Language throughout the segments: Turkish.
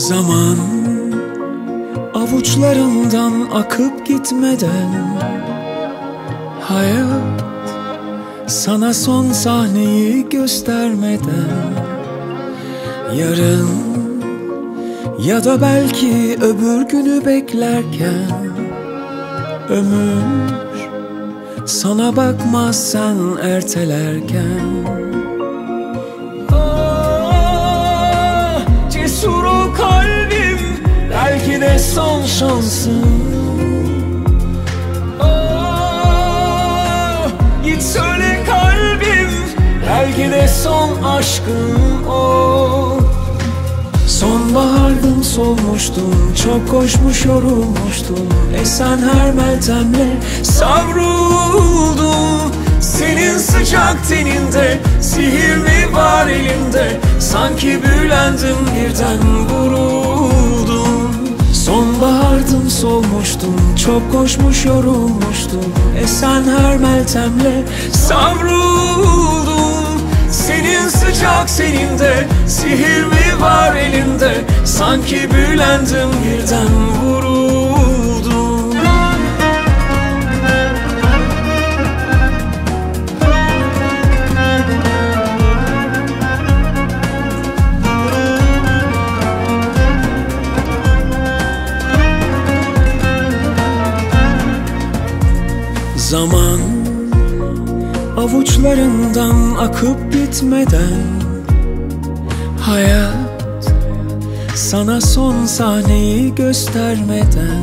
Zaman avuçlarımdan akıp gitmeden, hayat sana son sahneyi göstermeden, yarın ya da belki öbür günü beklerken, ömür sana bakmaz sen ertelerken. Cesur ol kalbim, belki de son şansın. Git söyle kalbim, belki de son aşkın o. Sonbahardım, solmuştum, çok koşmuş yorulmuştum, esen her meltemle savruldum. Senin sıcak teninde sihir mi var elimde, sanki büyülendim birden vuruldum. Sonbahardım, solmuştum, çok koşmuş yorulmuştum, esen her meltemle savruldum. Senin sıcak seninde sihir mi var elinde, sanki büyülendim birden vuruldum. Zaman avuçlarından akıp gitmeden, hayat sana son sahneyi göstermeden.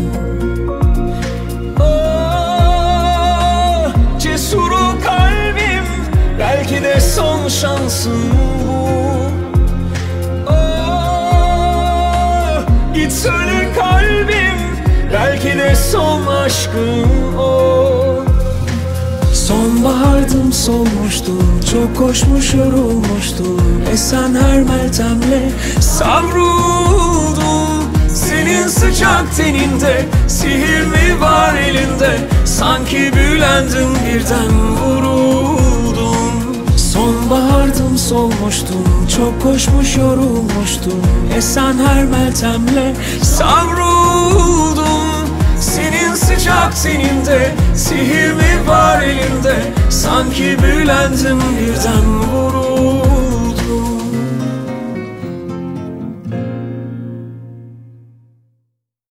Cesur ol kalbim, belki de son şansın bu. Git söyle kalbim, belki de son aşkın o. Sonbahardım, solmuştum, çok koşmuş yorulmuştum, esen her meltemle savruldum. Senin sıcak teninde sihir mi var elinde, sanki büyülendim birden vuruldum. Sonbahardım, solmuştum, çok koşmuş yorulmuştum, esen her meltemle savruldum. Senin sıcak teninde sihir mi var elinde, sanki büyülendim birden vuruldum.